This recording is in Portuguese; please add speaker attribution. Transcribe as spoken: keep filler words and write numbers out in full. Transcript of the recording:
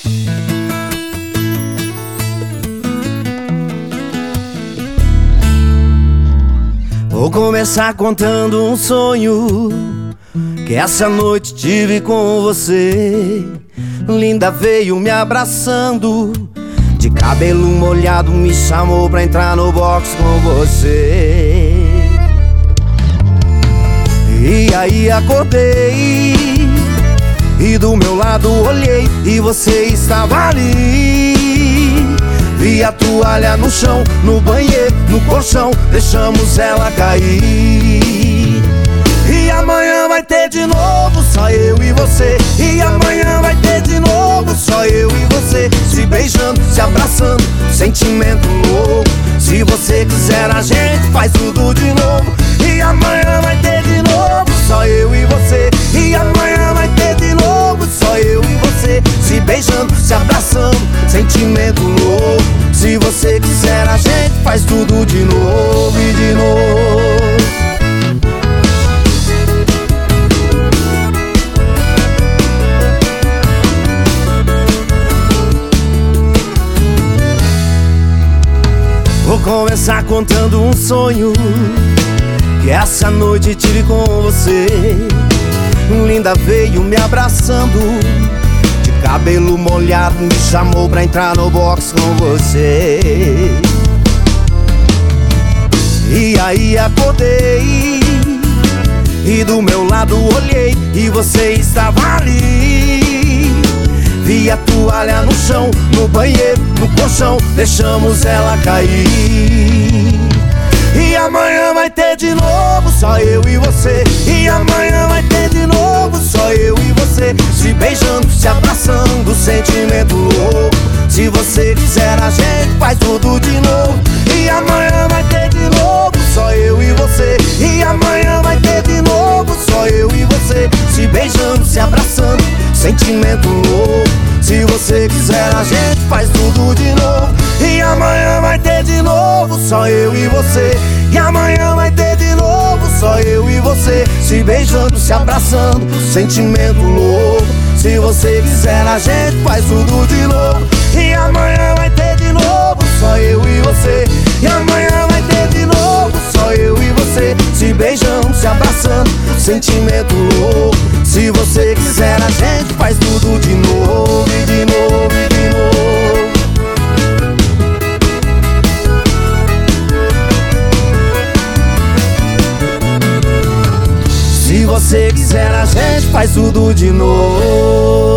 Speaker 1: Vou começar contando um sonho que essa noite tive com você. Linda veio me abraçando, de cabelo molhado me chamou pra entrar no box com você. E aí acordei e do meu lado olhei e você estava ali. Vi a toalha no chão, no banheiro, no colchão, deixamos ela cair. E amanhã vai ter de novo, só eu e você. E amanhã vai ter de novo, só eu e você. Se beijando, se abraçando, sentimento louco. Se você quiser a gente faz tudo de novo. E amanhã vai ter de novo, só eu e você. E amanhã vai ter de novo, só eu e você. Se beijando, se abraçando, sentimento louco. Se você quiser a gente faz tudo de novo e de novo. Vou começar contando um sonho que essa noite tive com você. Linda veio me abraçando, de cabelo molhado me chamou pra entrar no box com você. E aí acordei e do meu lado olhei e você estava ali. Vi a toalha no chão, no banheiro, no colchão, deixamos ela cair. E amanhã vai ter de novo, só eu e você. E amanhã vai ter de novo, só eu e você. Se beijando, se abraçando, sentimento louco. Se você quiser a gente faz tudo de novo. E amanhã vai ter de novo, só eu e você. E amanhã vai ter de novo, só eu e você. Se beijando, se abraçando, sentimento louco. Se você quiser a gente faz tudo de novo. E amanhã vai ter de novo, só eu e você. E amanhã vai ter de novo, só eu e você. Se beijando, se abraçando, sentimento louco. Se você quiser a gente faz tudo de novo. E amanhã vai ter de novo, só eu e você. E amanhã vai ter de novo, só eu e você. Se beijando, se abraçando, sentimento louco. Se você quiser a gente faz tudo de novo, e de novo, e de novo. Se você quiser a gente faz tudo de novo.